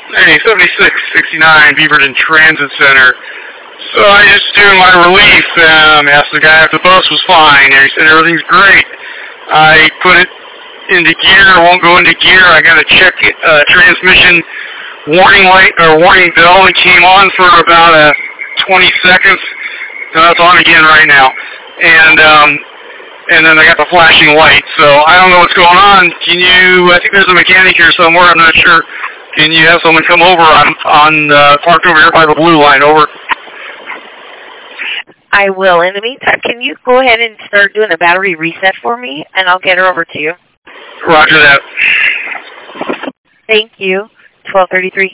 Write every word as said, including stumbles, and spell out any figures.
Hey, seventy-six sixty-nine Beaverton Transit Center. So I just doing my relief. Um, asked the guy if the bus was fine, and he said everything's great. I put it into gear. Won't go into gear. I got to check uh, transmission warning light or warning bell. It came on for about uh, twenty seconds. So that's on again right now. And um, and then I got the flashing light. So I don't know what's going on. Can you? I think there's a mechanic here somewhere. I'm not sure. Can you have someone come over? I'm on uh, parked over here by the blue line. Over. I will. In the meantime, can you go ahead and start doing the battery reset for me, and I'll get her over to you. Roger that. Thank you. twelve thirty-three.